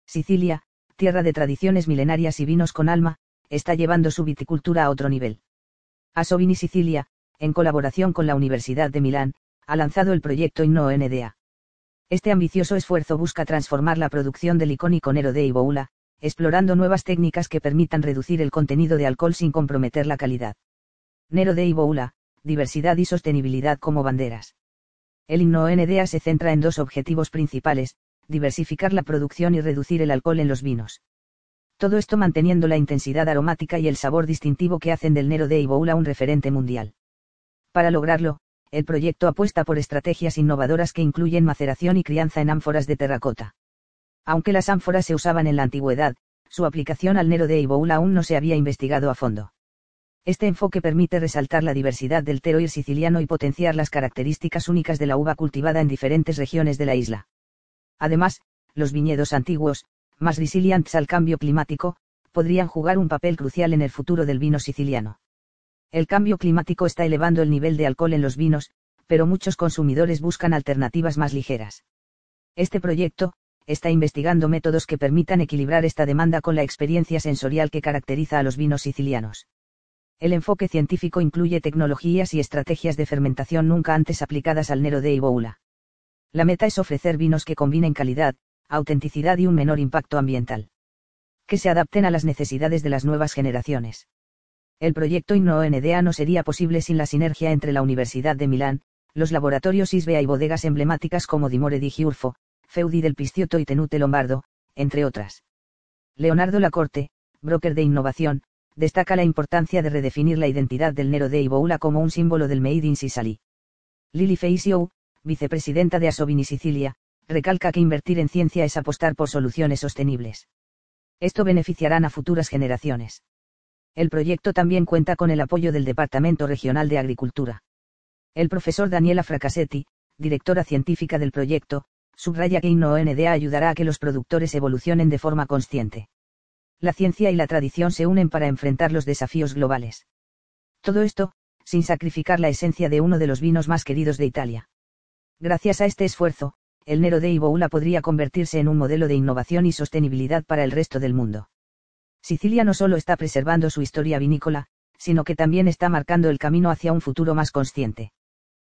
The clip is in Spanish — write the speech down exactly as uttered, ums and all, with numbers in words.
Sicilia, tierra de tradiciones milenarias y vinos con alma, está llevando su viticultura a otro nivel. Asovini Sicilia, en colaboración con la Universidad de Milán, ha lanzado el proyecto Inno N D A. Este ambicioso esfuerzo busca transformar la producción del icónico Nero dei Boula, explorando nuevas técnicas que permitan reducir el contenido de alcohol sin comprometer la calidad. Nero dei Boula, diversidad y sostenibilidad como banderas. El Inno N D A se centra en dos objetivos principales: diversificar la producción y reducir el alcohol en los vinos. Todo esto manteniendo la intensidad aromática y el sabor distintivo que hacen del Nero dei Boula un referente mundial. Para lograrlo, el proyecto apuesta por estrategias innovadoras que incluyen maceración y crianza en ánforas de terracota. Aunque las ánforas se usaban en la antigüedad, su aplicación al Nero dei Boula aún no se había investigado a fondo. Este enfoque permite resaltar la diversidad del terroir siciliano y potenciar las características únicas de la uva cultivada en diferentes regiones de la isla. Además, los viñedos antiguos, más resilientes al cambio climático, podrían jugar un papel crucial en el futuro del vino siciliano. El cambio climático está elevando el nivel de alcohol en los vinos, pero muchos consumidores buscan alternativas más ligeras. Este proyecto está investigando métodos que permitan equilibrar esta demanda con la experiencia sensorial que caracteriza a los vinos sicilianos. El enfoque científico incluye tecnologías y estrategias de fermentación nunca antes aplicadas al Nero dei Boula. La meta es ofrecer vinos que combinen calidad, autenticidad y un menor impacto ambiental. Que se adapten a las necesidades de las nuevas generaciones. El proyecto Inno N D A no sería posible sin la sinergia entre la Universidad de Milán, los laboratorios ISBEA y bodegas emblemáticas como Dimore di Giurfo, Feudi del Pisciotto y Tenute Lombardo, entre otras. Leonardo Lacorte, broker de innovación, destaca la importancia de redefinir la identidad del Nero dei Boula como un símbolo del Made in Sicily. Lili Feisiou, vicepresidenta de Asovini Sicilia, recalca que invertir en ciencia es apostar por soluciones sostenibles. Esto beneficiará a futuras generaciones. El proyecto también cuenta con el apoyo del Departamento Regional de Agricultura. El profesor Daniela Fracassetti, directora científica del proyecto, subraya que Inno N D A ayudará a que los productores evolucionen de forma consciente. La ciencia y la tradición se unen para enfrentar los desafíos globales. Todo esto, sin sacrificar la esencia de uno de los vinos más queridos de Italia. Gracias a este esfuerzo, el Nero dei Boula podría convertirse en un modelo de innovación y sostenibilidad para el resto del mundo. Sicilia no solo está preservando su historia vinícola, sino que también está marcando el camino hacia un futuro más consciente.